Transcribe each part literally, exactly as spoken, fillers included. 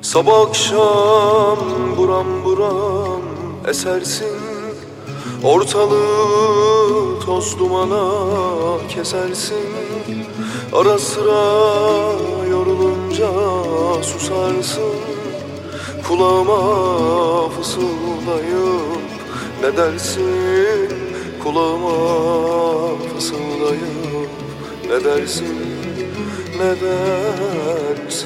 Sabah akşam buram buram esersin, ortalığı toz dumana kesersin. Ara sıra yorulunca susarsın, kulağıma fısıldayıp ne dersin? Kulağıma fısıldayıp ne dersin? Ne dersin?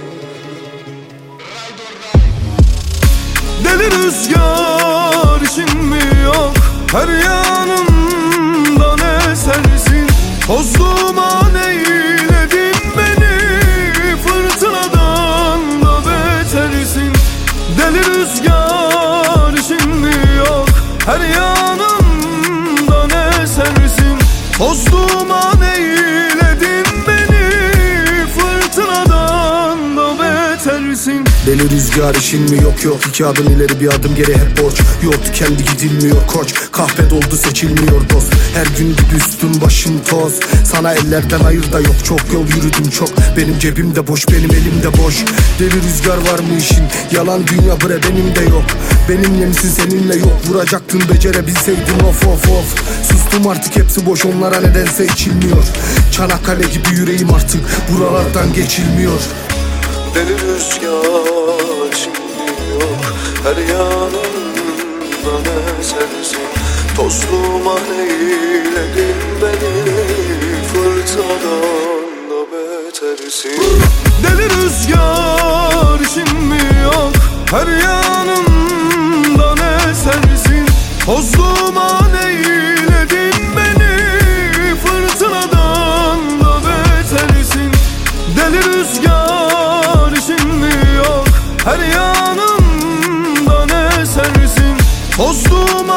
Deli rüzgar işin mi yok? Her yanımdan esersin. Toz duman eyledin beni, fırtınadan da betersin. Deli rüzgar işin mi yok? Her yanımdan esersin. Toz duman eyledin beni, fırtınadan da betersin. Deli rüzgar işin mi yok yok? İki adım ileri bir adım geri hep borç. Yoktu kendi gidilmiyor koç. Kahpe doldu seçilmiyor dost. Her gün gibi üstüm başım toz. Sana ellerden hayır da yok. Çok yol yürüdüm çok. Benim cebimde boş, benim elimde boş. Deli rüzgar var mı işin? Yalan dünya bre, benim de yok. Benimle misin seninle yok. Vuracaktın becerebilseydin of of of. Sustum artık hepsi boş, onlara nedense içilmiyor. Çanakkale gibi yüreğim artık buralardan geçilmiyor. Deli rüzgar şimdi yok, her yanımdan esersin. Toz duman eyledin beni, fırtınadan da betersin. Deli rüzgar şimdi yok, her yanımdan esersin. Toz duman eyledin beni, fırtınadan da betersin. Deli rüzgar şimdi yok, her yanımdan esersin. Toz duman